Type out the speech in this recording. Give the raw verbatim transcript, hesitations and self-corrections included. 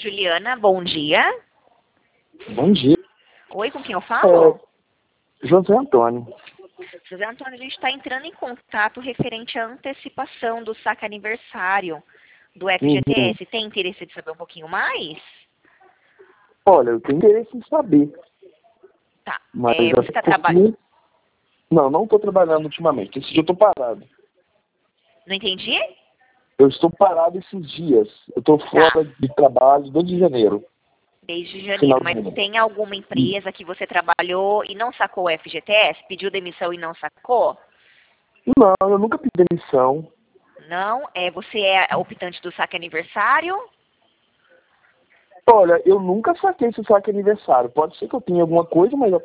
Juliana, bom dia. Bom dia. Oi, com quem eu falo? É, José Antônio. José Antônio, a gente está entrando em contato referente à antecipação do saque aniversário do F G T S. Uhum. Tem interesse de saber um pouquinho mais? Olha, eu tenho interesse em saber, Tá. mas É, você até está porque... trabalhando... Não, não estou trabalhando ultimamente. Esse dia eu estou parado. Não entendi? Eu estou parado esses dias. Eu estou Tá. fora de trabalho desde janeiro. Desde Final janeiro. do Mas ano. tem alguma empresa que você trabalhou e não sacou o F G T S? Pediu demissão e não sacou? Não, eu nunca pedi demissão. Não? É, você é optante do saque aniversário? Olha, eu nunca saquei esse saque aniversário. Pode ser que eu tenha alguma coisa, mas